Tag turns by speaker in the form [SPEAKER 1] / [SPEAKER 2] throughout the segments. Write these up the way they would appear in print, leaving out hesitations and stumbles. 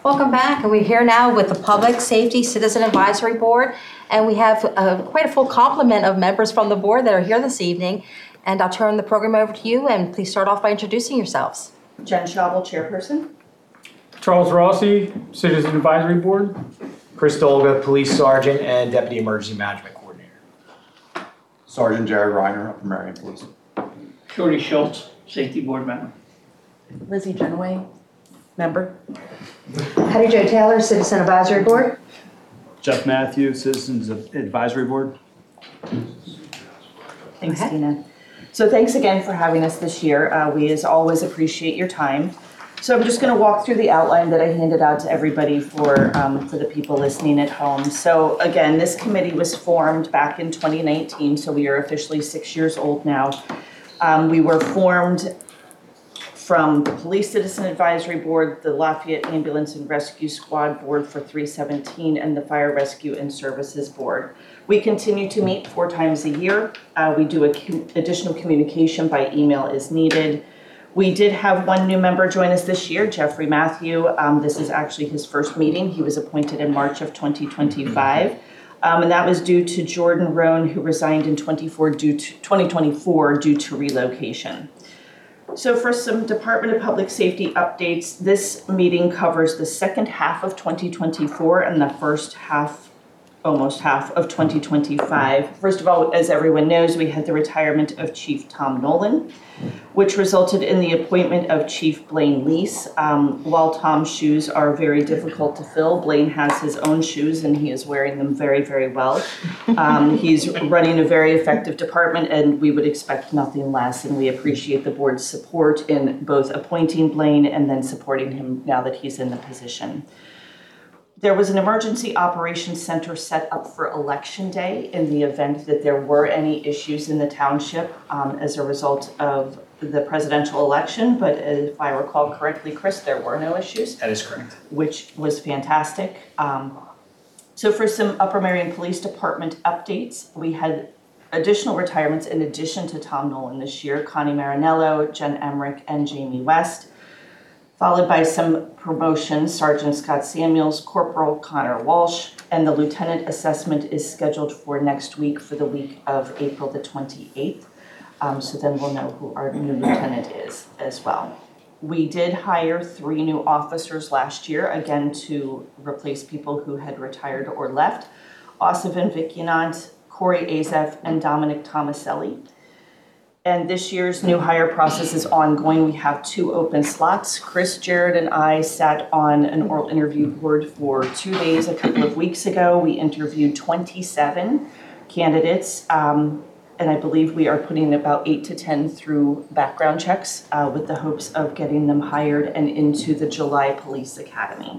[SPEAKER 1] Welcome back, and we're here now with the Public Safety Citizen Advisory Board, and we have quite a full complement of members from the board that are here this evening, and I'll turn the program over to you, and please start off by introducing yourselves.
[SPEAKER 2] Jen Schabel, Chairperson.
[SPEAKER 3] Charles Rossi, Citizen Advisory Board.
[SPEAKER 4] Chris Dolga, Police Sergeant and Deputy Emergency Management Coordinator.
[SPEAKER 5] Sergeant Jerry Reiner, Upper Marion Police.
[SPEAKER 6] Shorty Schultz, Safety Board Member.
[SPEAKER 2] Lizzie Genoway, Member.
[SPEAKER 1] Hattie Jo Taylor, Citizen Advisory Board.
[SPEAKER 7] Jeff Matthews, Citizens Advisory Board.
[SPEAKER 2] Thanks, Tina. So thanks again for having us this year. We, as always, appreciate your time. So I'm just going to walk through the outline that I handed out to everybody for the people listening at home. So again, this committee was formed back in 2019, so we are officially 6 years old now. We were formed from the Police Citizen Advisory Board, the Lafayette Ambulance and Rescue Squad Board for 317, and the Fire Rescue and Services Board. We continue to meet 4 times a year. We do additional communication by email as needed. We did have 1 new member join us this year, Jeffrey Matthew. This is actually his first meeting. He was appointed in March of 2025. And that was due to Jordan Roan, who resigned in 2024 due to relocation. So for some Department of Public Safety updates, this meeting covers the second half of 2024 and the first half, almost half of 2025. First of all, as everyone knows, we had the retirement of Chief Tom Nolan, which resulted in the appointment of Chief Blaine Lease. While Tom's shoes are very difficult to fill, Blaine has his own shoes and he is wearing them very, very well. He's running a very effective department and we would expect nothing less, and we appreciate the board's support in both appointing Blaine and then supporting him now that he's in the position. There was an emergency operations center set up for Election Day in the event that there were any issues in the township as a result of the presidential election. But if I recall correctly, Chris, there were no issues.
[SPEAKER 4] That is correct.
[SPEAKER 2] Which was fantastic. So for some Upper Marion Police Department updates, we had additional retirements in addition to Tom Nolan this year: Connie Marinello, Jen Emmerich, and Jamie West. Followed by some promotions: Sergeant Scott Samuels, Corporal Connor Walsh, and the lieutenant assessment is scheduled for next week for the week of April the 28th. So then we'll know who our new lieutenant is as well. We did hire 3 new officers last year, again to replace people who had retired or left: Osivin Vikinant, Corey Azef, and Dominic Tomaselli. And this year's new hire process is ongoing. We have 2 open slots. Chris, Jared, and I sat on an oral interview board for 2 days a couple of weeks ago. We interviewed 27 candidates, and I believe we are putting about 8 to 10 through background checks with the hopes of getting them hired and into the July Police Academy.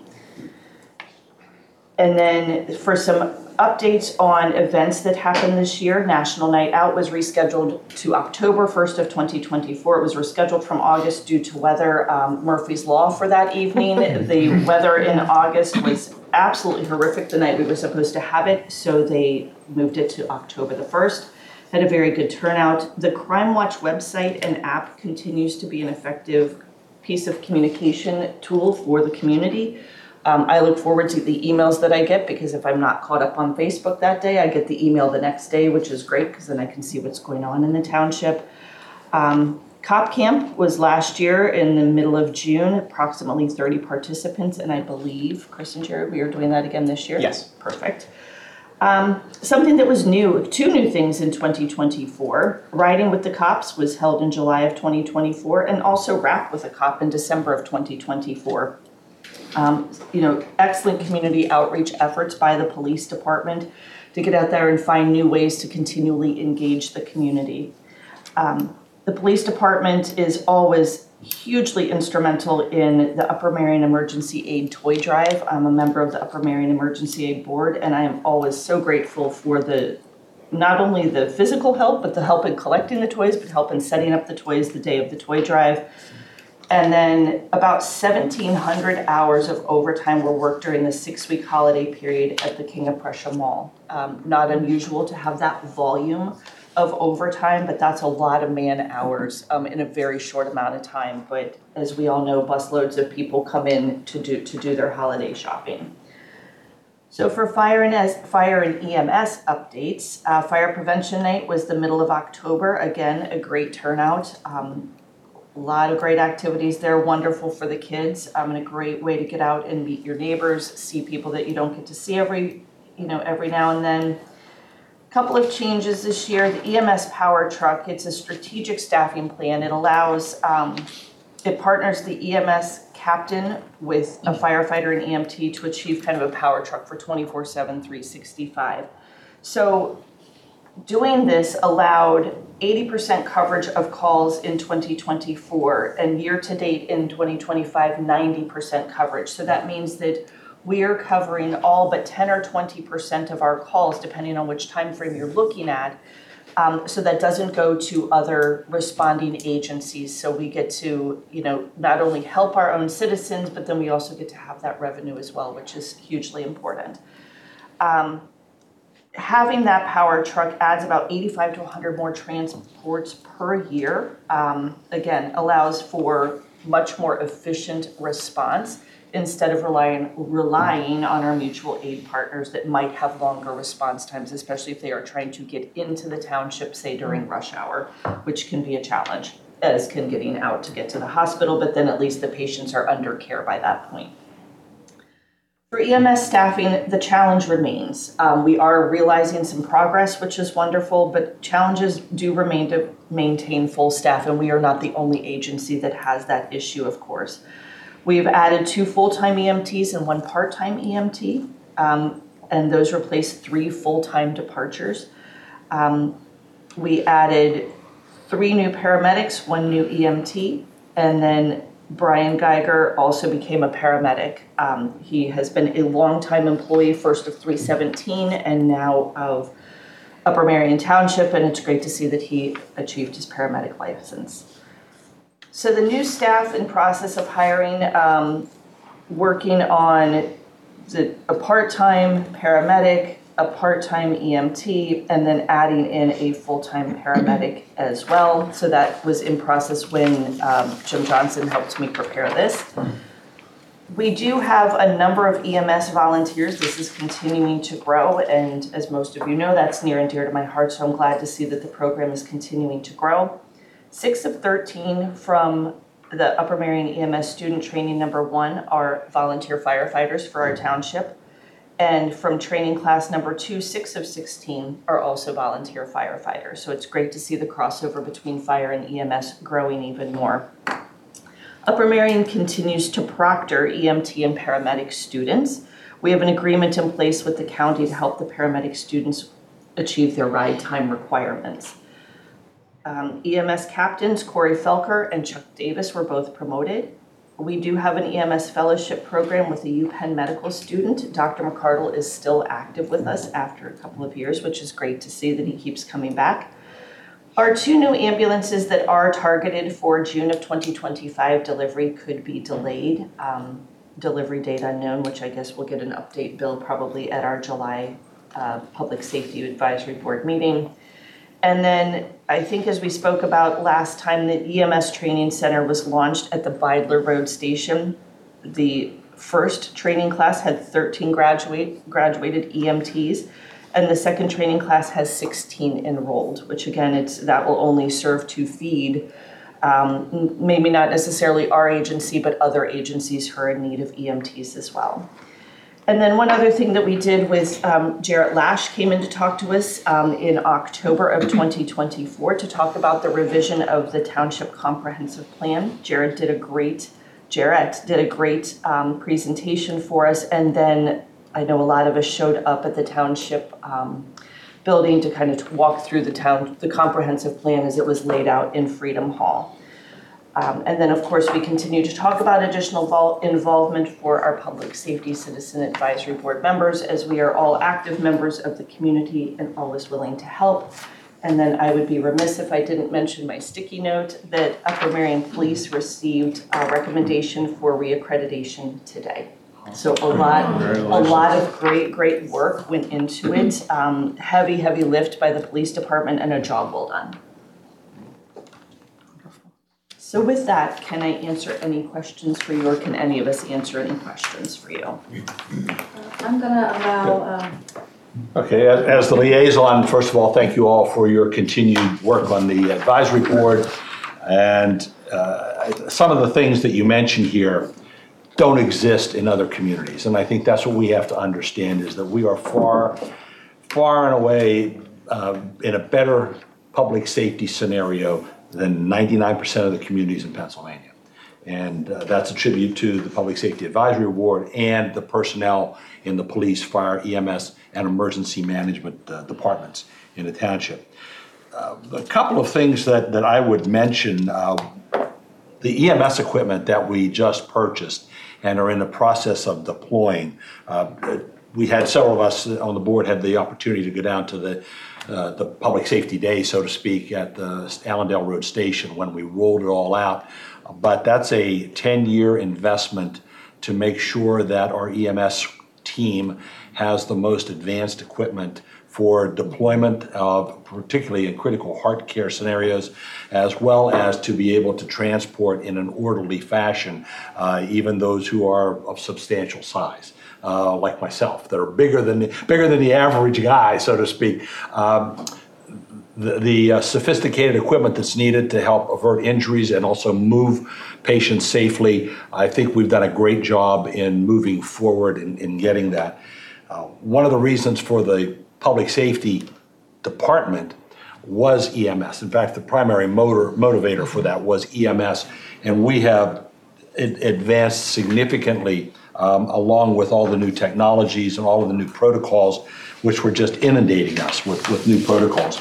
[SPEAKER 2] And then for some updates on events that happened this year, National Night Out was rescheduled to October 1st of 2024. It was rescheduled from August due to weather. Murphy's Law for that evening. The weather in August was absolutely horrific the night we were supposed to have it, so they moved it to October the 1st. Had a very good turnout. The Crime Watch website and app continues to be an effective piece of communication tool for the community. I look forward to the emails that I get, because if I'm not caught up on Facebook that day, I get the email the next day, which is great because then I can see what's going on in the township. Cop Camp was last year in the middle of June, approximately 30 participants, and I believe, Chris and Jared, we are doing that again this year?
[SPEAKER 4] Yes.
[SPEAKER 2] Perfect. Something that was new, 2 new things in 2024. Riding with the Cops was held in July of 2024, and also Rap with a Cop in December of 2024. Excellent community outreach efforts by the police department to get out there and find new ways to continually engage the community. The police department is always hugely instrumental in the Upper Marion Emergency Aid Toy Drive. I'm a member of the Upper Marion Emergency Aid Board, and I am always so grateful for not only the physical help, but the help in collecting the toys, but help in setting up the toys the day of the toy drive. And then about 1,700 hours of overtime were worked during the 6-week holiday period at the King of Prussia Mall. Not unusual to have that volume of overtime, but that's a lot of man hours in a very short amount of time. But as we all know, busloads of people come in to do their holiday shopping. So for fire and EMS updates, Fire Prevention Night was the middle of October. Again, a great turnout. A lot of great activities there, wonderful for the kids, and a great way to get out and meet your neighbors, see people that you don't get to see every now and then. Couple of changes this year. The EMS Power Truck, it's a strategic staffing plan. It allows, it partners the EMS captain with a firefighter and EMT to achieve kind of a power truck for 24/7, 365. So doing this allowed 80% coverage of calls in 2024, and year to date in 2025, 90% coverage. So that means that we are covering all but 10 or 20% of our calls, depending on which time frame you're looking at. So that doesn't go to other responding agencies. So we get to, not only help our own citizens, but then we also get to have that revenue as well, which is hugely important. Having that power truck adds about 85 to 100 more transports per year. Again, allows for much more efficient response instead of relying on our mutual aid partners that might have longer response times, especially if they are trying to get into the township, say during rush hour, which can be a challenge, as can getting out to get to the hospital, but then at least the patients are under care by that point. For EMS staffing, the challenge remains. We are realizing some progress, which is wonderful, but challenges do remain to maintain full staff, and we are not the only agency that has that issue, of course. We've added 2 full-time EMTs and 1 part-time EMT, and those replaced 3 full-time departures. We added 3 new paramedics, 1 new EMT, and then Brian Geiger also became a paramedic. He has been a longtime employee, first of 317 and now of Upper Marion Township, and it's great to see that he achieved his paramedic license. So the new staff in process of hiring, working on a part-time paramedic, a part-time EMT, and then adding in a full-time paramedic as well. So that was in process when Jim Johnson helped me prepare this. We do have a number of EMS volunteers. This is continuing to grow, and as most of you know, that's near and dear to my heart, so I'm glad to see that the program is continuing to grow. 6 of 13 from the Upper Marion EMS student training number 1 are volunteer firefighters for our township. And from training class number 2, 6 of 16 are also volunteer firefighters. So it's great to see the crossover between fire and EMS growing even more. Upper Marion continues to proctor EMT and paramedic students. We have an agreement in place with the county to help the paramedic students achieve their ride time requirements. EMS captains Corey Felker and Chuck Davis were both promoted. We do have an EMS fellowship program with a UPenn medical student. Dr. McCardle is still active with us after a couple of years, which is great to see that he keeps coming back. Our 2 new ambulances that are targeted for June of 2025 delivery could be delayed. Delivery date unknown, which I guess we'll get an update, Bill, probably at our July Public Safety Advisory Board meeting. And then I think as we spoke about last time, the EMS Training Center was launched at the Beidler Road Station. The first training class had 13 graduated EMTs, and the second training class has 16 enrolled, which again, that will only serve to feed maybe not necessarily our agency, but other agencies who are in need of EMTs as well. And then one other thing that we did with Jarrett Lash came in to talk to us in October of 2024 to talk about the revision of the Township Comprehensive Plan. Jarrett did a great presentation for us, and then I know a lot of us showed up at the Township building to kind of walk through the comprehensive plan as it was laid out in Freedom Hall. And then, of course, we continue to talk about additional involvement for our Public Safety Citizen Advisory Board members, as we are all active members of the community and always willing to help. And then I would be remiss if I didn't mention my sticky note that Upper Marion Police received a recommendation for reaccreditation today. So a lot of great work went into it. Heavy lift by the police department and a job well done. So with that, can I answer any questions for you, or can any of us answer any questions for you?
[SPEAKER 1] I'm gonna allow,
[SPEAKER 8] Okay, as the liaison, first of all, thank you all for your continued work on the advisory board. And some of the things that you mentioned here don't exist in other communities. And I think that's what we have to understand, is that we are far and away in a better public safety scenario than 99% of the communities in Pennsylvania. And that's a tribute to the Public Safety Advisory Board and the personnel in the police, fire, EMS, and emergency management departments in the township. A couple of things that I would mention, the EMS equipment that we just purchased and are in the process of deploying. We had several of us on the board had the opportunity to go down to the Public Safety Day, so to speak, at the Allendale Road Station when we rolled it all out. But that's a 10-year investment to make sure that our EMS team has the most advanced equipment for deployment of, particularly in critical heart care scenarios, as well as to be able to transport in an orderly fashion, even those who are of substantial size, like myself, that are bigger than the average guy, so to speak. The sophisticated equipment that's needed to help avert injuries and also move patients safely, I think we've done a great job in moving forward in getting that. One of the reasons for the public safety department was EMS. In fact, the primary motivator for that was EMS, and we have advanced significantly along with all the new technologies and all of the new protocols, which were just inundating us with new protocols.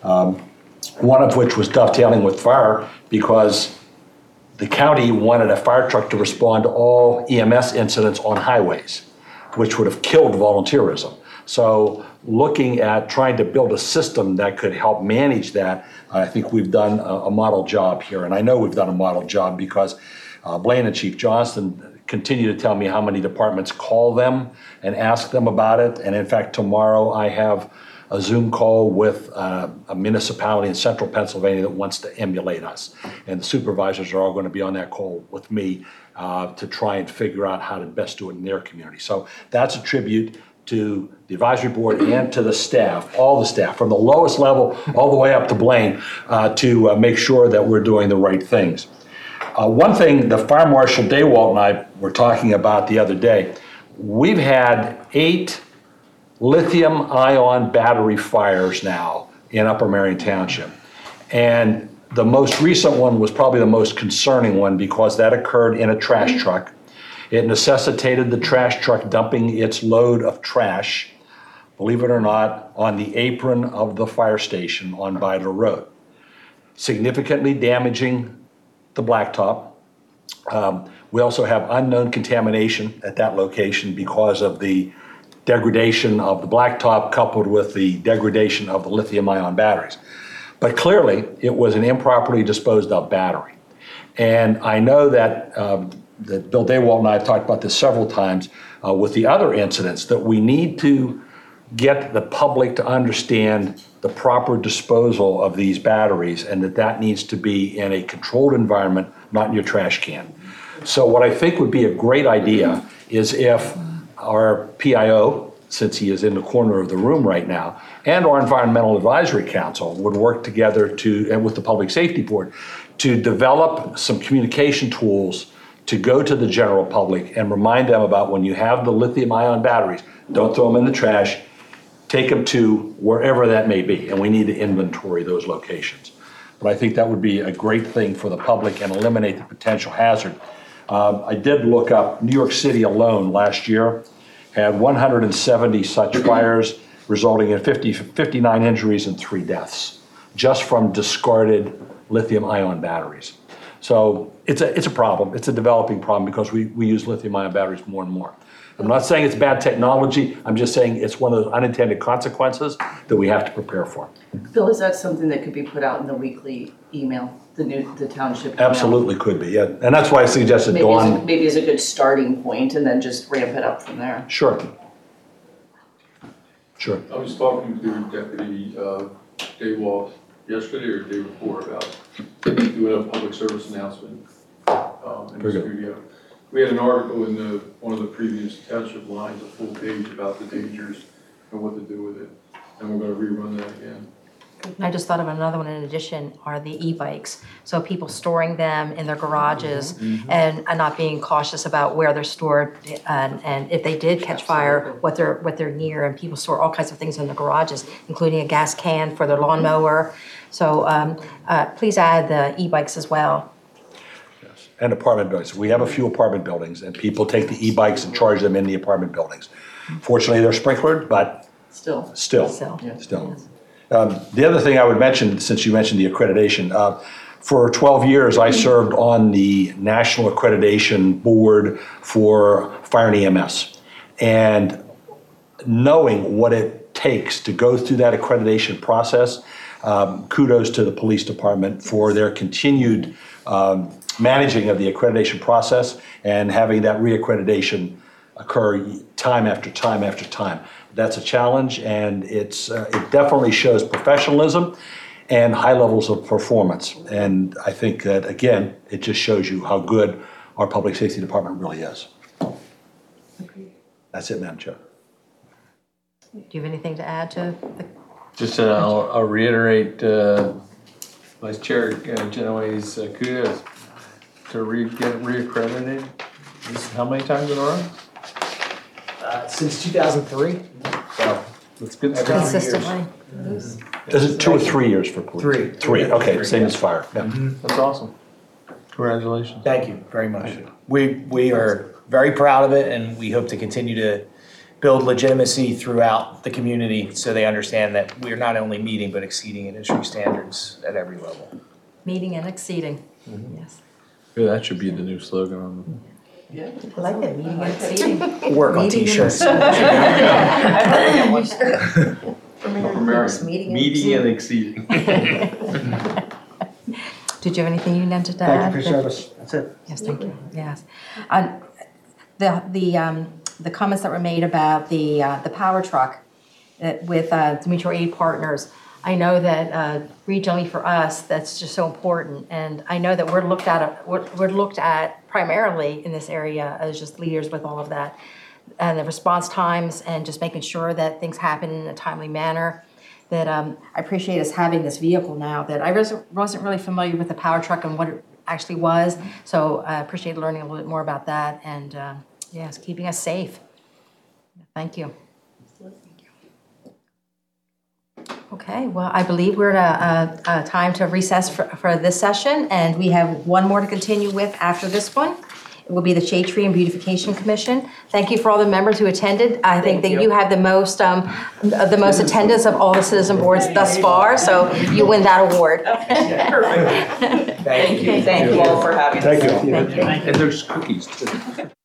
[SPEAKER 8] One of which was dovetailing with fire, because the county wanted a fire truck to respond to all EMS incidents on highways, which would have killed volunteerism. So looking at trying to build a system that could help manage that, I think we've done a model job here. And I know we've done a model job because Blaine and Chief Johnston continue to tell me how many departments call them and ask them about it. And in fact, tomorrow I have a Zoom call with a municipality in central Pennsylvania that wants to emulate us. And the supervisors are all going to be on that call with me to try and figure out how to best do it in their community. So that's a tribute to the advisory board and to the staff, all the staff, from the lowest level all the way up to Blaine, to make sure that we're doing the right things. One thing the Fire Marshal Daywalt and I were talking about the other day, we've had 8 lithium-ion battery fires now in Upper Marion Township. And the most recent one was probably the most concerning one because that occurred in a trash truck. It necessitated the trash truck dumping its load of trash, believe it or not, on the apron of the fire station on Vidor Road, significantly damaging the blacktop. We also have unknown contamination at that location because of the degradation of the blacktop coupled with the degradation of the lithium-ion batteries. But clearly, it was an improperly disposed of battery. And I know that, that Bill Daywalt and I have talked about this several times with the other incidents, that we need to get the public to understand the proper disposal of these batteries, and that needs to be in a controlled environment, not in your trash can. So what I think would be a great idea is if our PIO, since he is in the corner of the room right now, and our Environmental Advisory Council would work together and with the Public Safety Board to develop some communication tools to go to the general public and remind them about when you have the lithium-ion batteries, don't throw them in the trash, take them to wherever that may be, and we need to inventory those locations. But I think that would be a great thing for the public and eliminate the potential hazard. I did look up, New York City alone last year had 170 such fires, resulting in 59 injuries and 3 deaths, just from discarded lithium-ion batteries. So it's a problem. It's a developing problem because we use lithium-ion batteries more and more. I'm not saying it's bad technology. I'm just saying it's one of those unintended consequences that we have to prepare for.
[SPEAKER 2] Bill, is that something that could be put out in the weekly email the township. email.
[SPEAKER 8] Absolutely could be, yeah. And that's why I suggested Dawn.
[SPEAKER 2] Maybe is a good starting point, and then just ramp it up from there.
[SPEAKER 8] Sure. Sure.
[SPEAKER 9] I was talking to Deputy Dave Walsh yesterday or the day before about doing a public service announcement in the
[SPEAKER 8] Very good.
[SPEAKER 9] studio. We had an article in one of the previous township lines, a full page about the dangers and what to do with it. And we're going to rerun that again.
[SPEAKER 1] I just thought of another one in addition, are the e-bikes. So people storing them in their garages and not being cautious about where they're stored. And if they did catch fire, what they're near. And people store all kinds of things in their garages, including a gas can for their lawnmower. So please add the e-bikes as well.
[SPEAKER 8] And apartment buildings. We have a few apartment buildings, and people take the e-bikes and charge them in the apartment buildings. Fortunately, they're sprinklered, but
[SPEAKER 2] Still.
[SPEAKER 8] still.
[SPEAKER 1] Yes.
[SPEAKER 8] The other thing I would mention, since you mentioned the accreditation, for 12 years, I served on the National Accreditation Board for Fire and EMS. And knowing what it takes to go through that accreditation process, kudos to the police department for their continued managing of the accreditation process and having that reaccreditation occur time after time after time. That's a challenge, and it definitely shows professionalism and high levels of performance. And I think that, again, it just shows you how good our public safety department really is. That's it, Madam Chair.
[SPEAKER 1] Do you have anything to add to the?
[SPEAKER 10] Just I'll reiterate Vice Chair Genoway's kudos to get reaccredited. This is how many times in a row?
[SPEAKER 4] Since 2003. So
[SPEAKER 10] That's good stuff.
[SPEAKER 1] Consistently.
[SPEAKER 8] Is it 2 or 3 years for police? 3, okay, same as fire. Yeah.
[SPEAKER 10] That's awesome. Congratulations.
[SPEAKER 4] thank you very much. We are very proud of it, and we hope to continue to build legitimacy throughout the community so they understand that we are not only meeting but exceeding industry standards at every level.
[SPEAKER 1] Meeting and exceeding. Yes.
[SPEAKER 10] Yeah, that should be the new slogan on
[SPEAKER 1] I like that, meeting and exceeding.
[SPEAKER 4] Work on
[SPEAKER 1] Meeting and
[SPEAKER 4] t-shirts.
[SPEAKER 10] meeting and exceeding.
[SPEAKER 1] Did you have anything you wanted to add?
[SPEAKER 4] Thank you for your service. That's it.
[SPEAKER 1] Yes, thank you, yes. The comments that were made about the power truck with the mutual aid partners, I know that regionally for us, that's just so important. And I know that we're looked at primarily in this area as just leaders with all of that. And the response times and just making sure that things happen in a timely manner. That I appreciate us having this vehicle now that I wasn't really familiar with the power truck and what it actually was. So I appreciate learning a little bit more about that and yes, keeping us safe. Thank you. Okay, well, I believe we're at a time to recess for this session, and we have one more to continue with after this one. It will be the Shade Tree and Beautification Commission. Thank you for all the members who attended. I think that you have the most attendance of all the citizen boards thus far, so you win that award.
[SPEAKER 2] Perfect. Thank you all for having us.
[SPEAKER 8] Thank you.
[SPEAKER 1] Thank you.
[SPEAKER 10] And there's cookies too.